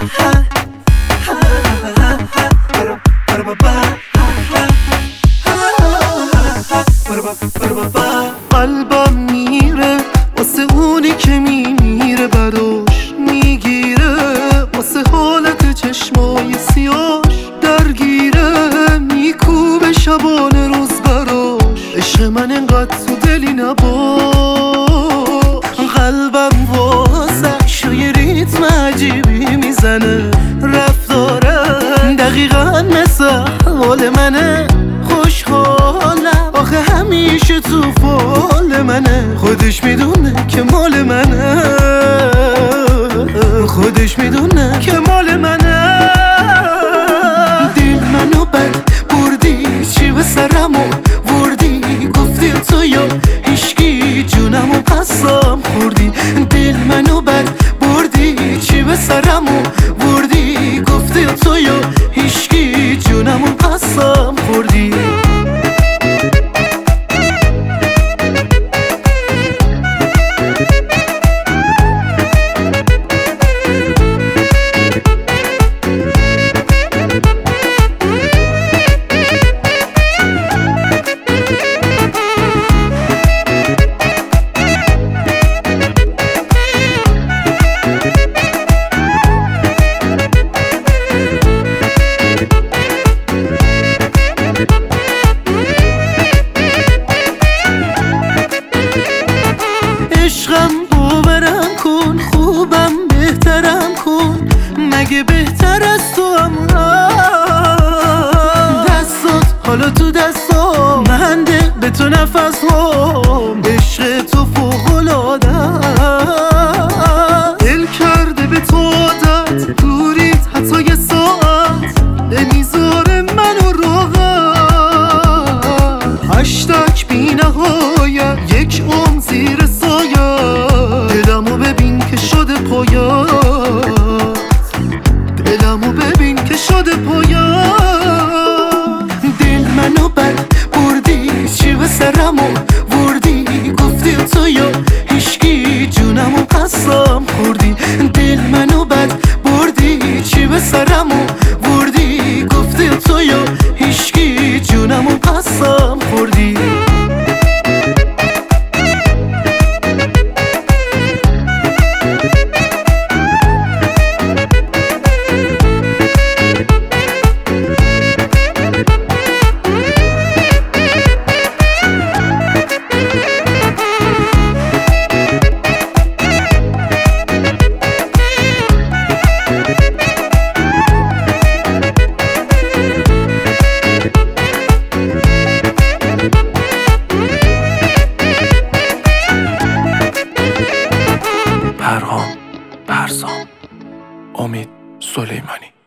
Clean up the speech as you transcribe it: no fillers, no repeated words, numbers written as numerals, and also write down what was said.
قلبم میره واسه اونی که میمیره براش میگیره، واسه حالت چشمای سیاش درگیره، میکوبه شبانه روز براش. عشق من انقدر تو دلی نباش، قلبم واسه یه ریتم عجیبی میزنه، رفتاره دقیقا مثل حال منه، خوشحالم آخه همیشه تو فال منه، خودش میدونه که مال منه، خودش میدونه که مال منه. دل منو بد بردی، چی به سرمو وردی، گفتی تو یا هیشکی جونمو قسم خوردی. دل منو بد بردی، چی به سرمو وردی، گفتی تو یا هیشکی جونمو قسم خوردی. عشقم باورم کن، خوبم بهترم کن، مگه بهتر از تو هم دستات حالا تو دستام، مهنده به تو نفس هم، عشق تو فوق‌العاده دل کرده به تو عادت، دوریت حتی یه ساعت نمیذاره منو راحت، هشتک بی نهایت یک زیر سایه، دلمو ببین که شده پایت، دلمو ببین که شده پایت. دل منو بد بردی، چی به سرمو وردی، گفتی تو یا هیشکی جونمو قسم خوردی. دل منو بد بردی، چی به سرمو وردی، گفتی تو یا هیشکی جونمو قسم خوردی. پرهام برزام، امید سلیمانی.